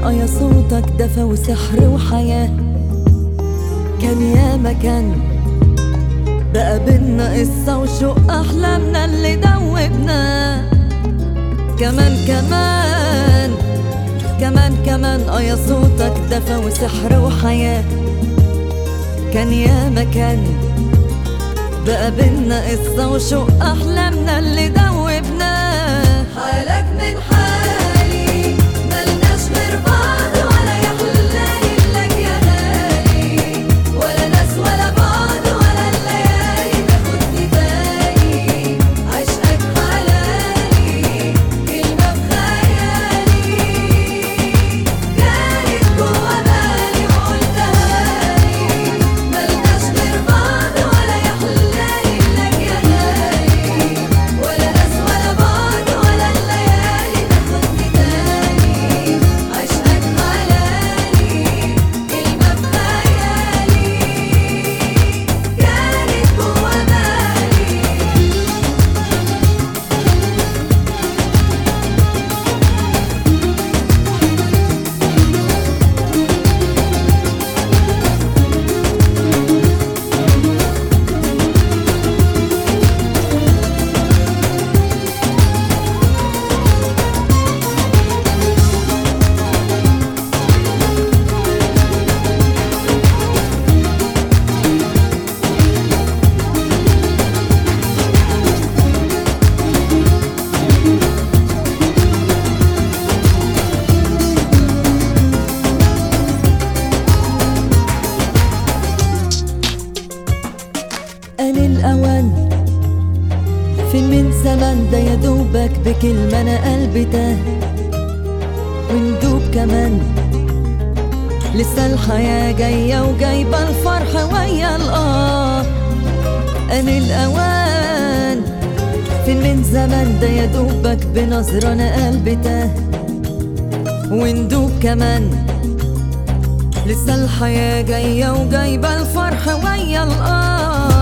يا صوتك دفى وسحر وحياة. كان يا مكان بقى بينا قصة وشوق أحلامنا اللي دوبنا. كمان كمان كمان كمان يا صوتك دفى وسحر وحياة. كان يا مكان بقى بينا قصة وشوق أحلامنا اللي دوبنا. حالك من حالي ملناش غير بعض ولا يحلالي لك يا غالي، ولا ناس ولا بعض ولا الليالي تاخدني تاني. عشقك حلالي كلمة بخيالي، كانت جوا بالي وقلتها لي. ملناش غير بعض ولا يحلالي لك يا غالي، ولا ناس ولا بعض ولا الليالي تاخدني تاني. عشقك حلالي كلمة بخيالي، كانت جوا بالي. آن الأوان فين من زمان ده، يا دوبك بكلمة أنا قلبي تاه. وندوب كمان لسه الحياة جاية وجايبة الفرح ويا آن الأوان فين من زمان ده، يا دوبك بنظرة أنا قلبي تاه. وندوب كمان لسه الحياة جاية وجايبة الفرح ويا